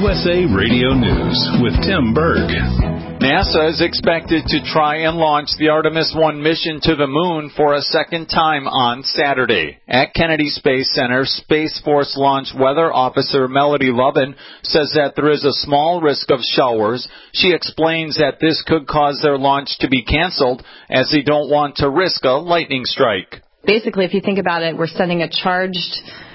USA Radio News with Tim Berg. NASA is expected to try and launch the Artemis 1 mission to the moon for a second time on Saturday. At Kennedy Space Center, Space Force Launch Weather Officer Melody Lovin says that there is a small risk of showers. She explains that this could cause their launch to be canceled as they don't want to risk a lightning strike. Basically, if you think about it, we're sending a charged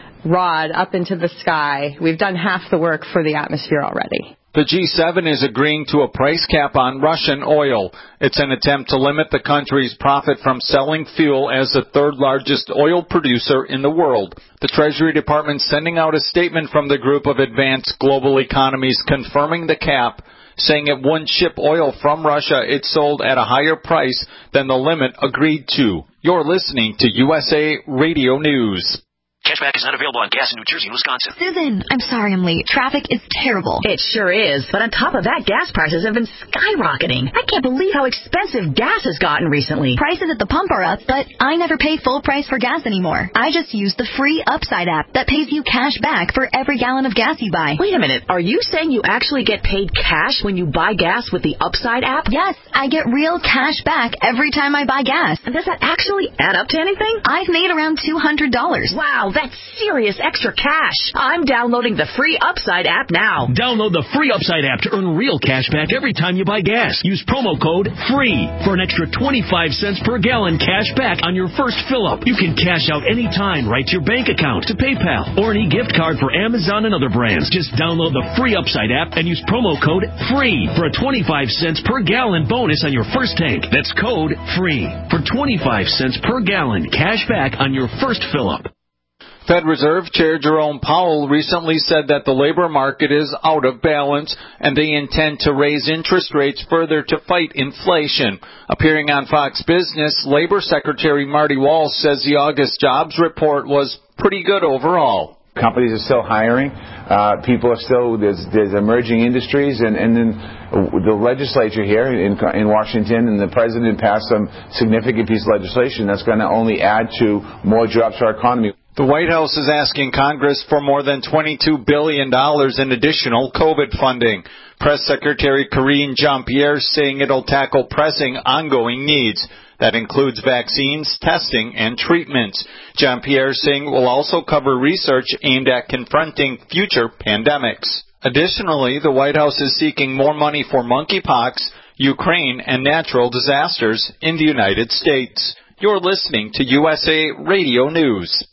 rod up into the sky. We've done half the work for the atmosphere already. The G7 is agreeing to a price cap on Russian oil. It's an attempt to limit the country's profit from selling fuel as the third largest oil producer in the world. The Treasury Department sending out a statement from the group of advanced global economies confirming the cap, saying it wouldn't ship oil from Russia it sold at a higher price than the limit agreed to. You're listening to USA Radio News. Cashback is not available on gas in New Jersey and Wisconsin. Susan, I'm sorry I'm late. Traffic is terrible. It sure is. But on top of that, gas prices have been skyrocketing. I can't believe how expensive gas has gotten recently. Prices at the pump are up, but I never pay full price for gas anymore. I just use the free Upside app that pays you cash back for every gallon of gas you buy. Wait a minute. Are you saying you actually get paid cash when you buy gas with the Upside app? Yes, I get real cash back every time I buy gas. And does that actually add up to anything? I've made around $200. Wow, that's serious extra cash. I'm downloading the free Upside app now. Download the free Upside app to earn real cash back every time you buy gas. Use promo code FREE for an extra 25 cents per gallon cash back on your first fill-up. You can cash out anytime right to your bank account, to PayPal, or any gift card for Amazon and other brands. Just download the free Upside app and use promo code FREE for a 25 cents per gallon bonus on your first tank. That's code FREE for 25 cents per gallon cash back on your first fill-up. Fed Reserve Chair Jerome Powell recently said that the labor market is out of balance and they intend to raise interest rates further to fight inflation. Appearing on Fox Business, Labor Secretary Marty Walsh says the August jobs report was pretty good overall. Companies are still hiring. People are still, there's emerging industries, and then the legislature here in Washington and the president passed some significant piece of legislation that's going to only add to more jobs for our economy. The White House is asking Congress for more than $22 billion in additional COVID funding. Press Secretary Karine Jean-Pierre saying it'll tackle pressing ongoing needs. That includes vaccines, testing, and treatments. Jean-Pierre saying it will also cover research aimed at confronting future pandemics. Additionally, the White House is seeking more money for monkeypox, Ukraine, and natural disasters in the United States. You're listening to USA Radio News.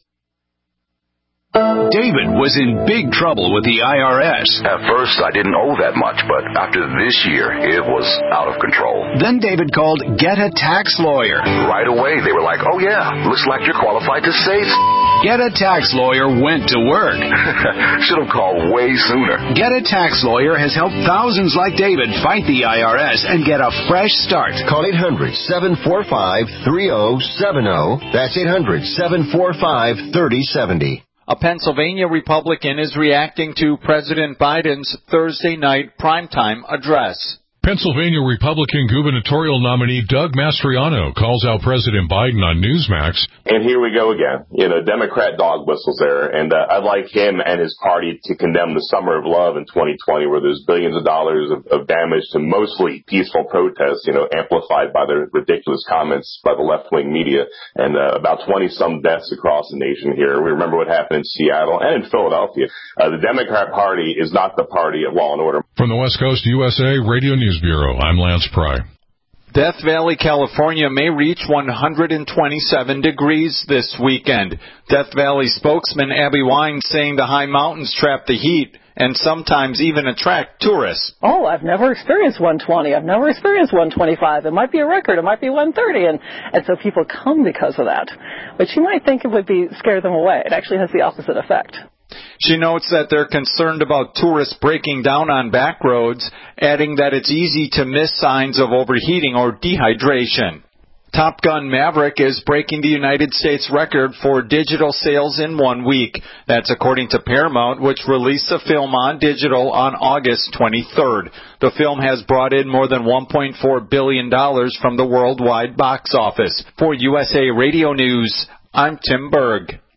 David was in big trouble with the IRS. At first, I didn't owe that much, but after this year, it was out of control. Then David called Get a Tax Lawyer. Right away, they were like, oh yeah, looks like you're qualified to save. Get a Tax Lawyer went to work. Should have called way sooner. Get a Tax Lawyer has helped thousands like David fight the IRS and get a fresh start. Call 800-745-3070. That's 800-745-3070. A Pennsylvania Republican is reacting to President Biden's Thursday night primetime address. Pennsylvania Republican gubernatorial nominee Doug Mastriano calls out President Biden on Newsmax. And here we go again. Democrat dog whistles there. And I'd like him and his party to condemn the Summer of Love in 2020, where there's billions of dollars of damage to mostly peaceful protests, amplified by the ridiculous comments by the left-wing media, and about 20-some deaths across the nation here. We remember what happened in Seattle and in Philadelphia. The Democrat Party is not the party of law and order. From the West Coast USA Radio News Bureau, I'm Lance Pry. Death Valley, California may reach 127 degrees this weekend. Death Valley spokesman Abby Wine saying the high mountains trap the heat and sometimes even attract tourists. Oh, I've never experienced 120. I've never experienced 125. It might be a record. It might be 130. And so people come because of that. But you might think it would scare them away. It actually has the opposite effect. She notes that they're concerned about tourists breaking down on back roads, adding that it's easy to miss signs of overheating or dehydration. Top Gun Maverick is breaking the United States record for digital sales in 1 week. That's according to Paramount, which released the film on digital on August 23rd. The film has brought in more than $1.4 billion from the worldwide box office. For USA Radio News, I'm Tim Berg.